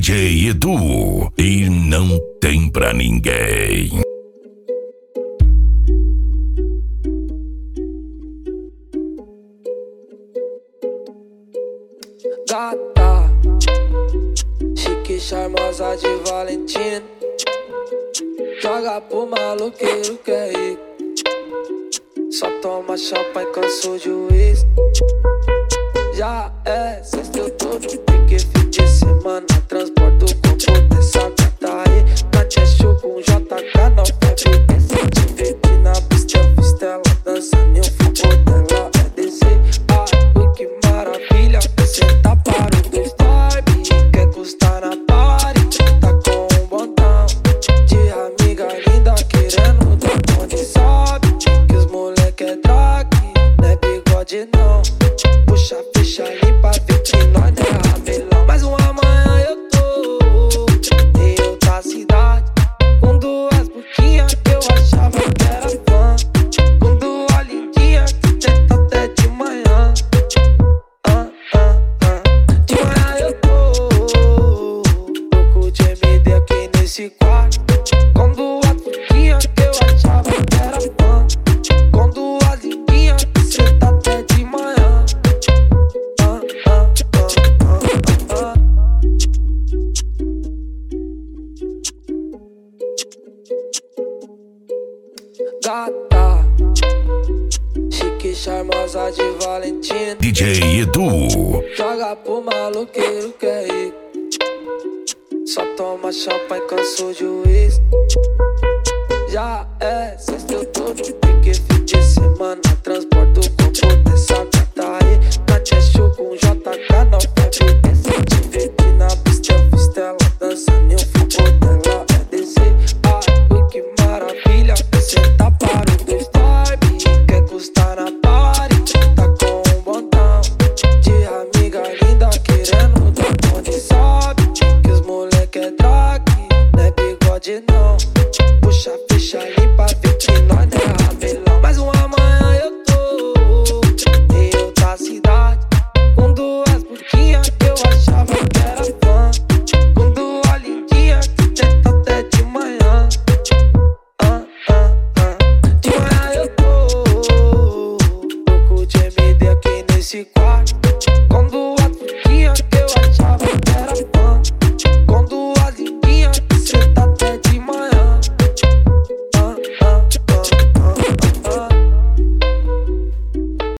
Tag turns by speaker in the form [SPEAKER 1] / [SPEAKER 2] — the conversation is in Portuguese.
[SPEAKER 1] DJ Edu, e não tem pra ninguém.
[SPEAKER 2] Gata, chique, charmosa de Valentina, joga pro maloqueiro que é rico, só toma champanhe, cansou de uísque. Já é sexta, eu tô no pique, fim de semana, transporto o corpo dessa gata aí. Natia show com JK, não febre, esse te verde na pista, eu fiz tela, dançando e o fogo dela é descer. Ai, que maravilha, você tá para o dois time, quer custar na party, tá com um botão de amiga linda, querendo dar onde sabe, que os moleque é drag, não é bigode não. Puxa, fecha, limpa, vê que nós não é ramelão. Mas um amanhã eu tô em outra cidade, com duas putinhas que eu achava que era fã, com duas lindinhas que tenta até de manhã. De manhã eu tô louco de MD aqui nesse quarto, com duas putinhas que eu achava que era fã, com duas lindinhas que tenta até de manhã. Gata, chique, charmosa de Valentina,
[SPEAKER 1] DJ Edu,
[SPEAKER 2] joga pro maloqueiro que é rico, só toma champanhe, cansou de uísque. Já é sexta, eu tô no pique, fim de semana, transporto o corpo dessa gata aí. Natia show com JK, não febre, esse te verde na pista, eu fiz tela, dançando e o fogo dela é descer. Ai, que maravilha, você tá para o dois time, quer custar na party, tá com um botão de amiga linda, querendo dar onde sabe, que os moleque é drag, não é bigode não. Puxa, fecha, limpa, vê que nós não é ramelão. Mas um amanhã eu tô em outra cidade, com duas putinhas que eu achava que era fã, com duas lindinhas que tenta até de manhã. De manhã eu tô louco de MD aqui nesse quarto, com duas